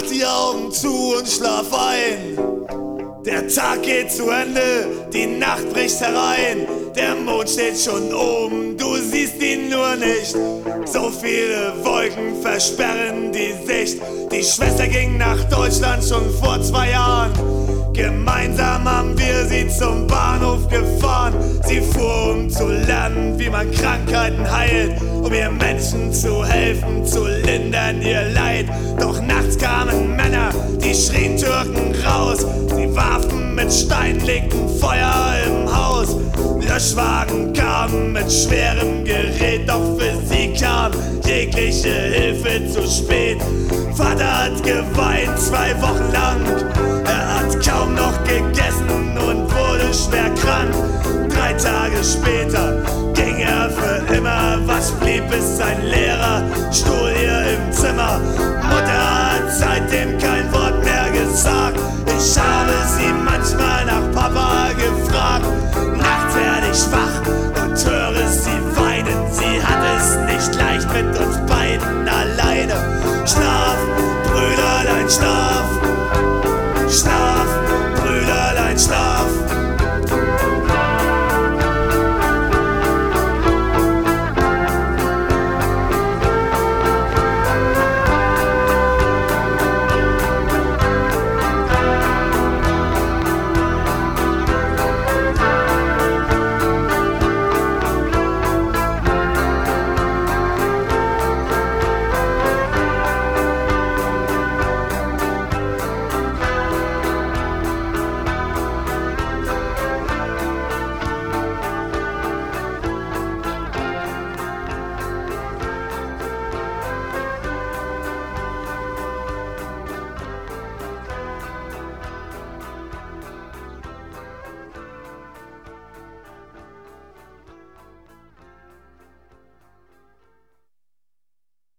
die Augen zu und schlaf ein. Der Tag geht zu Ende, die Nacht bricht herein. Der Mond steht schon oben, du siehst ihn nur nicht. So viele Wolken versperren die Sicht. Die Schwester ging nach Deutschland schon vor 2 Jahren. Gemeinsam haben wir sie zum Bahnhof gefahren. Sie fuhr, um zu lernen, wie man Krankheiten heilt, um ihr Menschen zu helfen, zu lindern ihr Leid. Doch nachts kamen Männer, die schrien Türken raus. Sie warfen mit Steinen, legten Feuer im Haus. Löschwagen kamen mit schwerem Gerät, doch für sie kam jegliche Hilfe zu spät. Vater hat geweint 2 Wochen lang, er hat kaum noch gegessen und wurde schwer krank. 3 Tage später ging er für immer, was blieb ist sein leerer Stuhl hier im Zimmer.